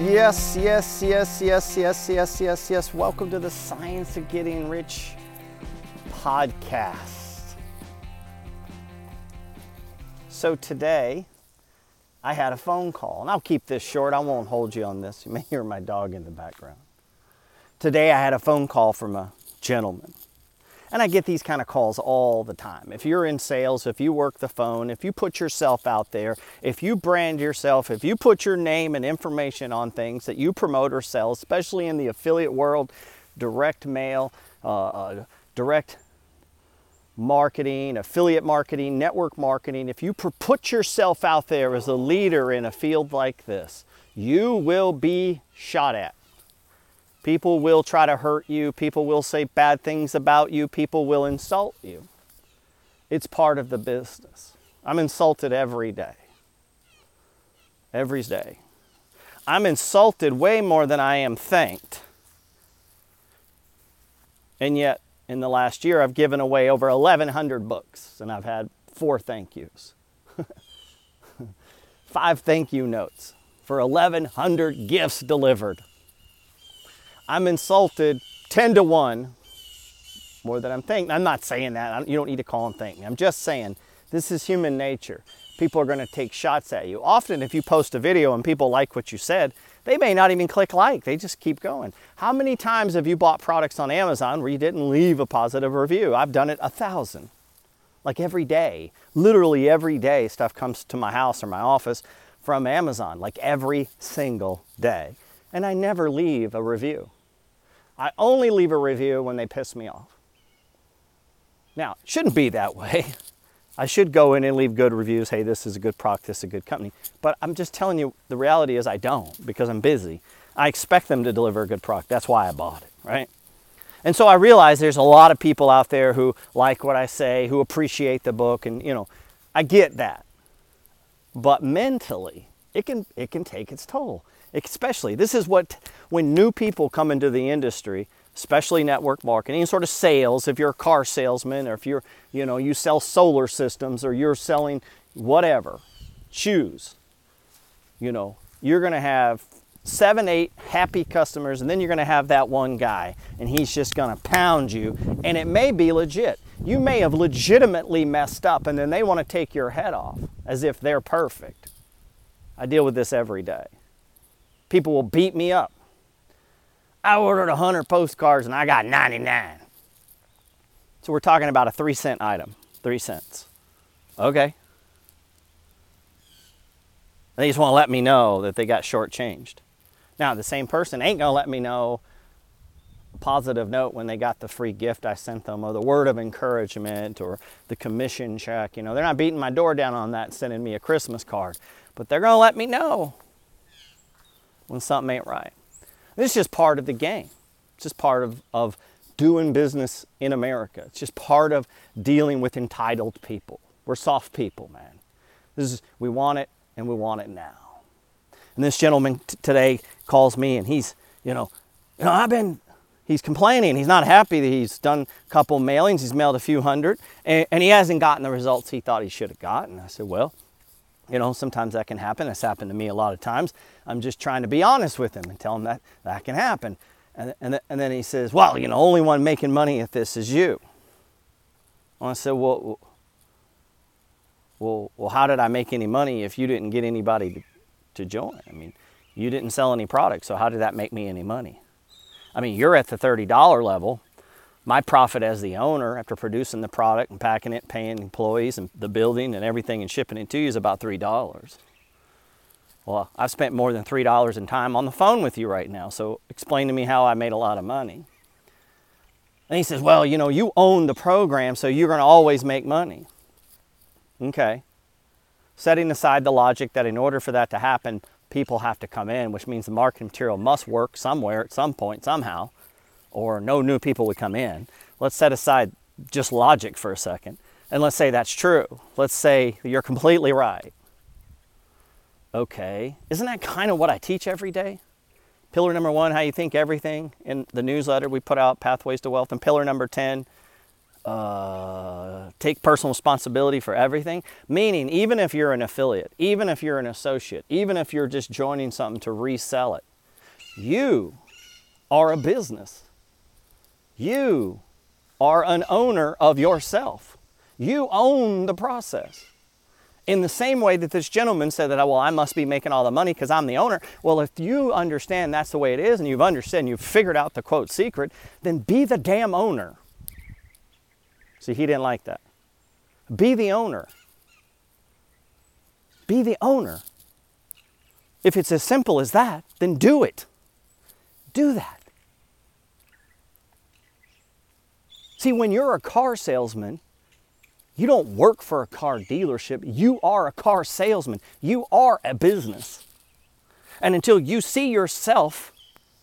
Yes, yes, yes, yes, yes, yes, yes, yes. Welcome to the Science of Getting Rich podcast. So today, I had a phone call, and I'll keep this short. I won't hold you on this. You may hear my dog in the background. Today, I had a phone call from a gentleman. And I get these kind of calls all the time. If you're in sales, if you work the phone, if you put yourself out there, if you brand yourself, if you put your name and information on things that you promote or sell, especially in the affiliate world, direct mail, direct marketing, affiliate marketing, network marketing, if you put yourself out there as a leader in a field like this, you will be shot at. People will try to hurt you. People will say bad things about you. People will insult you. It's part of the business. I'm insulted every day. Every day. I'm insulted way more than I am thanked. And yet, in the last year, I've given away over 1,100 books, and I've had 4 thank yous. 5 thank you notes for 1,100 gifts delivered. I'm insulted 10 to 1 more than I'm thanked. I'm not saying that. You don't need to call and thank me. I'm just saying this is human nature. People are going to take shots at you. Often if you post a video and people like what you said, they may not even click like. They just keep going. How many times have you bought products on Amazon where you didn't leave a positive review? I've done it 1,000. Like every day. Literally every day stuff comes to my house or my office from Amazon. Like every single day. And I never leave a review. I only leave a review when they piss me off. Now, it shouldn't be that way. I should go in and leave good reviews. Hey, this is a good product, this is a good company. But I'm just telling you, the reality is I don't because I'm busy. I expect them to deliver a good product. That's why I bought it, right? And so I realize there's a lot of people out there who like what I say, who appreciate the book, and I get that. But mentally, it can take its toll. Especially, this is when new people come into the industry, especially network marketing, sort of sales, if you're a car salesman, or if you sell solar systems, or you're selling whatever, shoes, you're going to have 7, 8 happy customers, and then you're going to have that one guy, and he's just going to pound you, and it may be legit. You may have legitimately messed up, and then they want to take your head off as if they're perfect. I deal with this every day. People will beat me up. I ordered 100 postcards and I got 99. So we're talking about a 3-cent item, 3 cents. Okay. They just want to let me know that they got shortchanged. Now, the same person ain't going to let me know a positive note when they got the free gift I sent them, or the word of encouragement, or the commission check. They're not beating my door down on that and sending me a Christmas card. But they're going to let me know when something ain't right. This is just part of the game. It's just part of doing business in America. It's just part of dealing with entitled people. We're soft people, man. We want it, and we want it now. And this gentleman today calls me, and he's complaining. He's not happy that he's done a couple mailings. He's mailed a few hundred, and he hasn't gotten the results he thought he should have gotten. I said, well, sometimes that can happen. It's happened to me a lot of times. I'm just trying to be honest with him and tell him that can happen. And then he says, well, only one making money at this is you. Well, I said, well, how did I make any money if you didn't get anybody to join? I mean, you didn't sell any products, so how did that make me any money? I mean, you're at the $30 level. My profit as the owner, after producing the product and packing it, paying employees and the building and everything and shipping it to you, is about $3. Well, I've spent more than $3 in time on the phone with you right now, so explain to me how I made a lot of money. And he says, well, you own the program, so you're going to always make money. Okay. Setting aside the logic that in order for that to happen, people have to come in, which means the marketing material must work somewhere at some point, somehow, or no new people would come in. Let's set aside just logic for a second, and let's say that's true. Let's say you're completely right. Okay, isn't that kind of what I teach every day? Pillar number 1, how you think everything, in the newsletter we put out, Pathways to Wealth. And pillar number 10, take personal responsibility for everything. Meaning, even if you're an affiliate, even if you're an associate, even if you're just joining something to resell it, You are a business. You are an owner of yourself. You own the process. In the same way that this gentleman said that, well, I must be making all the money because I'm the owner. Well, if you understand that's the way it is and you've understood and you've figured out the quote secret, then be the damn owner. See, he didn't like that. Be the owner. Be the owner. If it's as simple as that, then do it. Do that. See, when you're a car salesman, you don't work for a car dealership. You are a car salesman. You are a business. And until you see yourself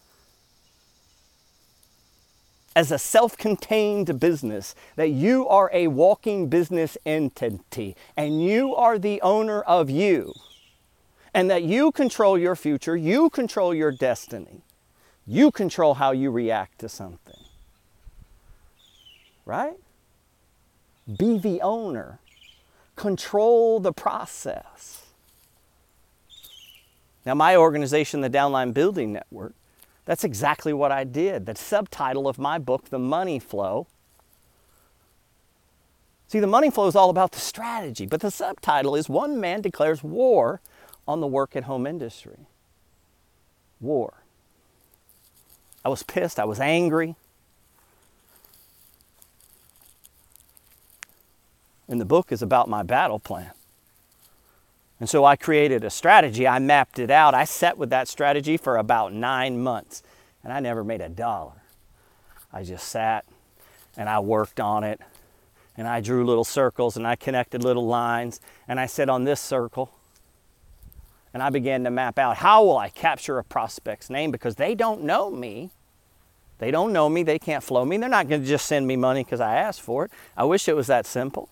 as a self-contained business, that you are a walking business entity, and you are the owner of you, and that you control your future, you control your destiny, you control how you react to something, right? Be the owner. Control the process. Now, my organization, the Downline Building Network, that's exactly what I did. The subtitle of my book, The Money Flow. See, the money flow is all about the strategy, but the subtitle is One Man Declares War on the Work at Home Industry. War. I was pissed. I was angry. And the book is about my battle plan. And so I created a strategy. I mapped it out. I sat with that strategy for about 9 months. And I never made a dollar. I just sat and I worked on it. And I drew little circles and I connected little lines. And I said on this circle. And I began to map out, how will I capture a prospect's name? Because they don't know me. They don't know me. They can't flow me. They're not going to just send me money because I asked for it. I wish it was that simple.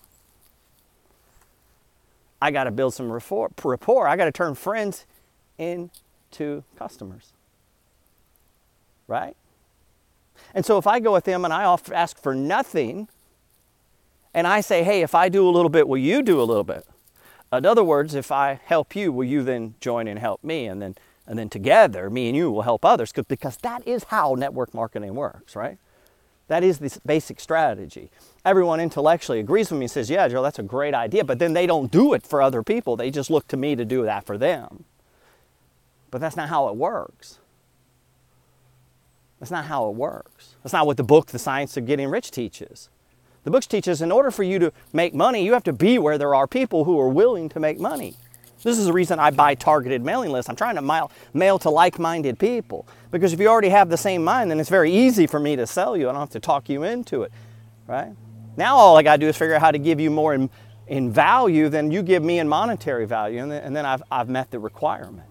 I got to build some rapport. I got to turn friends into customers. Right? And so if I go with them and I ask for nothing, and I say, hey, if I do a little bit, will you do a little bit? In other words, if I help you, will you then join and help me? And then together, me and you will help others, because that is how network marketing works, right? That is the basic strategy. Everyone intellectually agrees with me and says, yeah, Joe, that's a great idea, but then they don't do it for other people. They just look to me to do that for them. But that's not how it works. That's not how it works. That's not what the book, The Science of Getting Rich, teaches. The book teaches in order for you to make money, you have to be where there are people who are willing to make money. This is the reason I buy targeted mailing lists. I'm trying to mail to like-minded people. Because if you already have the same mind, then it's very easy for me to sell you. I don't have to talk you into it, right? Now all I got to do is figure out how to give you more in value than you give me in monetary value. And then I've met the requirement.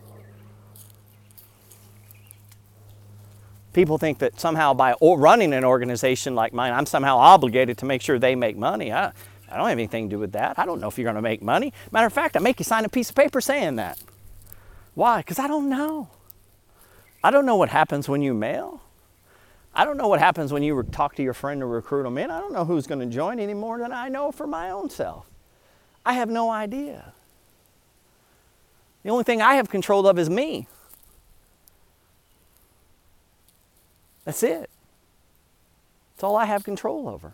People think that somehow by running an organization like mine, I'm somehow obligated to make sure they make money. I don't have anything to do with that. I don't know if you're going to make money. Matter of fact, I make you sign a piece of paper saying that. Why? Because I don't know. I don't know what happens when you mail. I don't know what happens when you talk to your friend to recruit them in. I don't know who's going to join any more than I know for my own self. I have no idea. The only thing I have control of is me. That's it. That's all I have control over.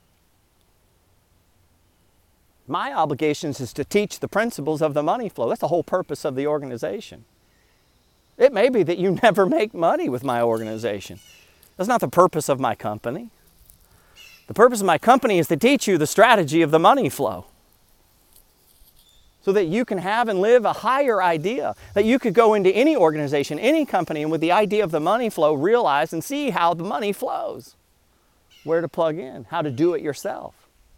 My obligations is to teach the principles of the money flow. That's the whole purpose of the organization. It may be that you never make money with my organization. That's not the purpose of my company. The purpose of my company is to teach you the strategy of the money flow, so that you can have and live a higher idea, that you could go into any organization, any company, and with the idea of the money flow, realize and see how the money flows, where to plug in, how to do it yourself.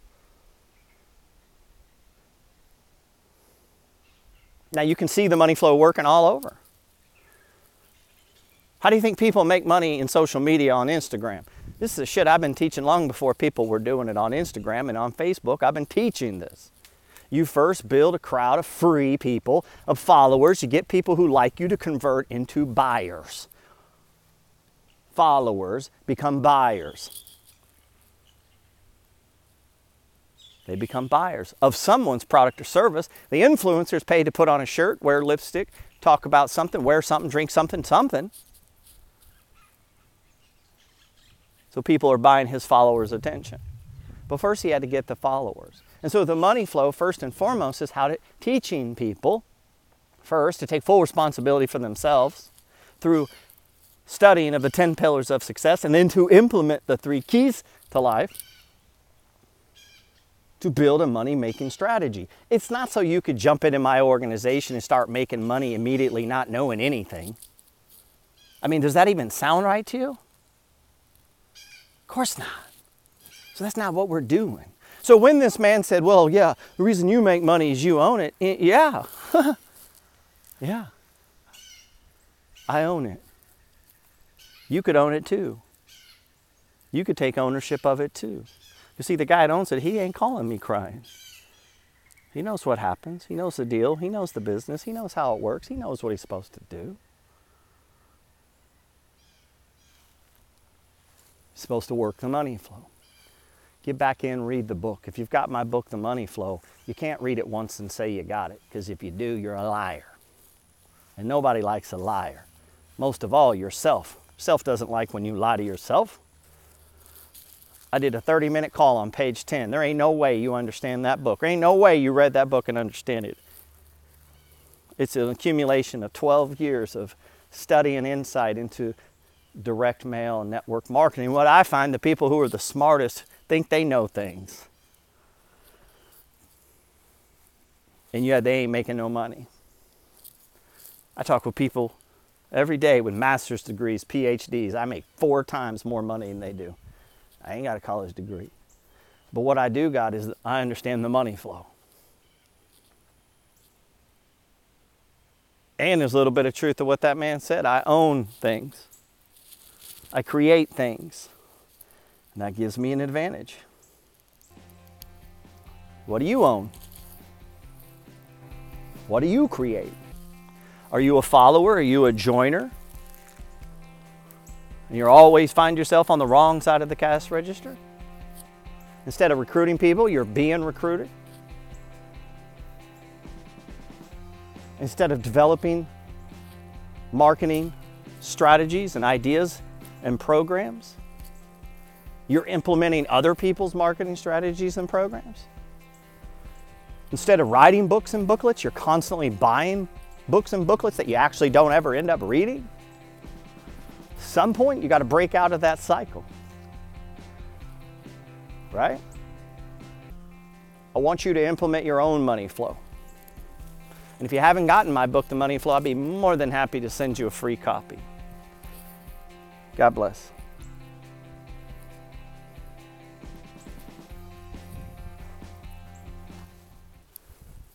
Now you can see the money flow working all over. How do you think people make money in social media on Instagram? This is the shit I've been teaching long before people were doing it on Instagram and on Facebook. I've been teaching this. You first build a crowd of free people, of followers. You get people who like you to convert into buyers. Followers become buyers. They become buyers of someone's product or service. The influencer's paid to put on a shirt, wear lipstick, talk about something, wear something, drink something, something. So people are buying his followers' attention. But first he had to get the followers. And so the money flow, first and foremost, is teaching people first to take full responsibility for themselves through studying of the 10 pillars of success, and then to implement the 3 keys to life to build a money-making strategy. It's not so you could jump into my organization and start making money immediately not knowing anything. I mean, does that even sound right to you? Of course not. So that's not what we're doing. So when this man said, well, yeah, the reason you make money is you own it. Yeah. Yeah. I own it. You could own it too. You could take ownership of it too. You see, the guy that owns it, he ain't calling me crying. He knows what happens. He knows the deal. He knows the business. He knows how it works. He knows what he's supposed to do. He's supposed to work the money flow. Get back in, read the book. If you've got my book, The Money Flow, you can't read it once and say you got it, because if you do, you're a liar. And nobody likes a liar. Most of all, yourself. Self doesn't like when you lie to yourself. I did a 30-minute call on page 10. There ain't no way you understand that book. There ain't no way you read that book and understand it. It's an accumulation of 12 years of study and insight into direct mail and network marketing. What I find, the people who are the smartest think they know things. And yet they ain't making no money. I talk with people every day with master's degrees, PhDs. I make 4 times more money than they do. I ain't got a college degree. But what I do got is I understand the money flow. And there's a little bit of truth to what that man said. I own things. I create things. And that gives me an advantage. What do you own? What do you create? Are you a follower? Are you a joiner? And you always find yourself on the wrong side of the cash register? Instead of recruiting people, you're being recruited? Instead of developing marketing strategies and ideas and programs, you're implementing other people's marketing strategies and programs? Instead of writing books and booklets, you're constantly buying books and booklets that you actually don't ever end up reading? At some point, you got to break out of that cycle. Right? I want you to implement your own money flow. And if you haven't gotten my book, The Money Flow, I'd be more than happy to send you a free copy. God bless.